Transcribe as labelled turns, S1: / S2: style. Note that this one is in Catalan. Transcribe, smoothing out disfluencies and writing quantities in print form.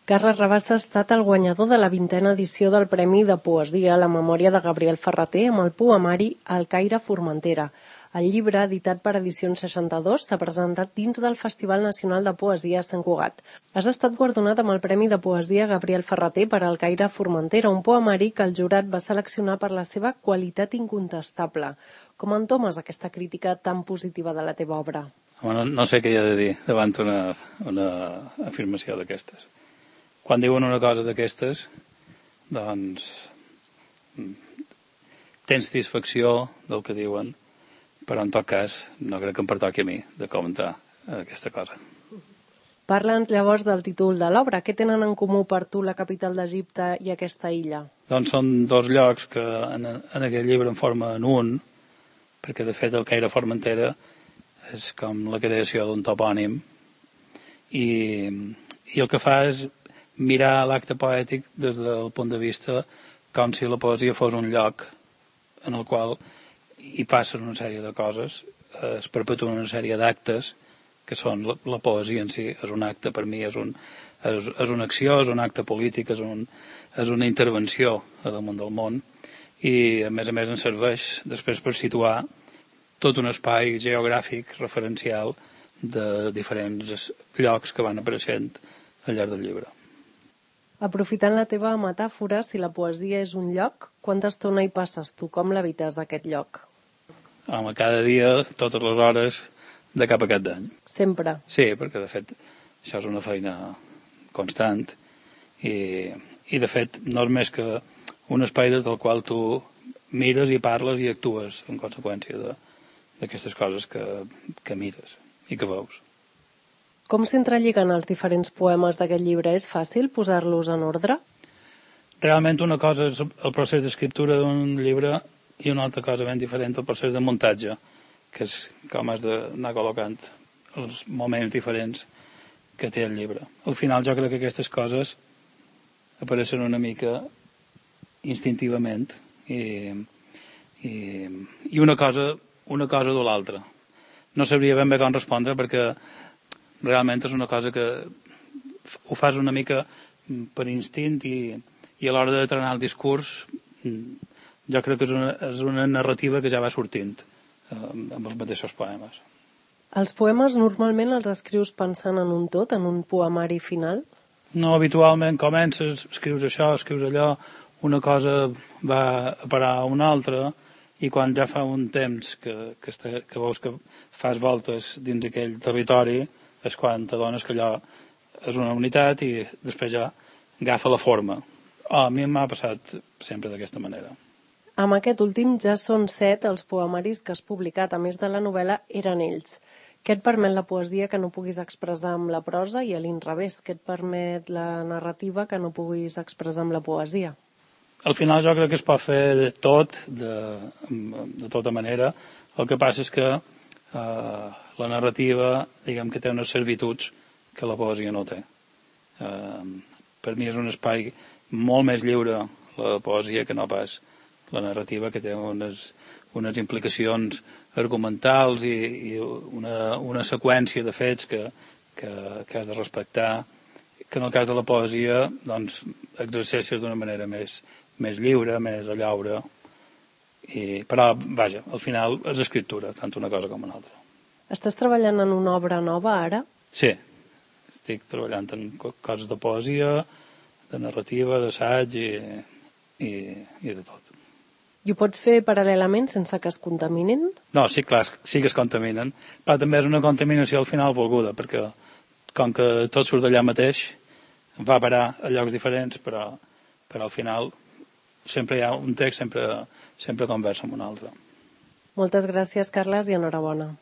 S1: Carles Rabassa ha estat el guanyador de la 20a edició del Premi de Poesia a la memòria de Gabriel Ferrater amb el poemari El Caire Formentera. El llibre, editat per Edicions 62, s'ha presentat dins del Festival Nacional de Poesia a Sant Cugat. Has estat guardonat amb el Premi de Poesia Gabriel Ferrater per El Caire Formentera, un poemari que el jurat va seleccionar per la seva qualitat incontestable. Com entomes aquesta crítica tan positiva de la teva obra?
S2: No sé què hi ha de dir davant una afirmació d'aquestes. Quan diuen una cosa d'aquestes, doncs tens satisfacció del que diuen, però en tot cas no crec que em pertoqui a mi de comentar aquesta cosa.
S1: Parla'ns llavors del títol de l'obra. Què tenen en comú per tu la capital d'Egipte i aquesta illa?
S2: Doncs són dos llocs que en aquest llibre en formen un, perquè de fet el Caire Formentera és com la creació d'un topònim i el que fa és mirar l'acte poètic des del punt de vista com si la poesia fos un lloc en el qual hi passen una sèrie de coses, es perpetuen una sèrie d'actes que són la poesia en si. És un acte, per mi, és una acció, és un acte polític, és una intervenció a damunt del món i a més ens serveix després per situar tot un espai geogràfic referencial de diferents llocs que van apareixent al llarg del llibre.
S1: Aprofitant la teva metàfora, si la poesia és un lloc, quanta estona hi passes tu? Com l'habites, aquest lloc?
S2: Home, cada dia, totes les hores, de cap a cap d'any.
S1: Sempre?
S2: Sí, perquè de fet això és una feina constant i de fet no és més que un espai des del qual tu mires i parles i actues en conseqüència d'aquestes coses que mires i que veus.
S1: Com s'entrelliguen els diferents poemes d'aquest llibre? És fàcil posar-los en ordre?
S2: Realment una cosa és el procés d'escriptura d'un llibre i una altra cosa ben diferent el procés de muntatge, que és com has d'anar col·locant els moments diferents que té el llibre. Al final jo crec que aquestes coses apareixen una mica instintivament i una cosa de l'altra. No sabria ben bé com respondre perquè realment és una cosa que ho fas una mica per instint i a l'hora de trenar el discurs jo crec que és una narrativa que ja va sortint amb els mateixos poemes.
S1: Els poemes normalment els escrius pensant en un tot, en un poemari final?
S2: No, habitualment comences, escrius això, escrius allò, una cosa va a parar a una altra i quan ja fa un temps que veus que fas voltes dins aquell territori és quan t'adones que allò és una unitat i després ja agafa la forma. A mi m'ha passat sempre d'aquesta manera.
S1: Amb aquest últim ja són 7 els poemaris que has publicat, a més de la novel·la Eren ells. Què et permet la poesia que no puguis expressar amb la prosa i a l'inrevés? Què et permet la narrativa que no puguis expressar amb la poesia?
S2: Al final jo crec que es pot fer de tot, de tota manera. El que passa és que la narrativa, diguem que té unes servituds que la poesia no té. Per mi és un espai molt més lliure la poesia que no pas la narrativa, que té unes implicacions argumentals i una seqüència de fets que has de respectar, que en el cas de la poesia doncs, exerceixes d'una manera més lliure, més a llaure. Però, vaja, al final és escriptura, tant una cosa com una altra.
S1: Estàs treballant en una obra nova ara?
S2: Sí, estic treballant en coses de poesia, de narrativa, d'assaig i de tot.
S1: I ho pots fer paral·lelament sense que es contaminin?
S2: No, sí, clar, sí que es contaminen, però també és una contaminació al final volguda, perquè com que tot surt d'allà mateix, va parar a llocs diferents, però al final sempre hi ha un text, sempre conversa amb un altre.
S1: Moltes gràcies, Carles, i enhorabona.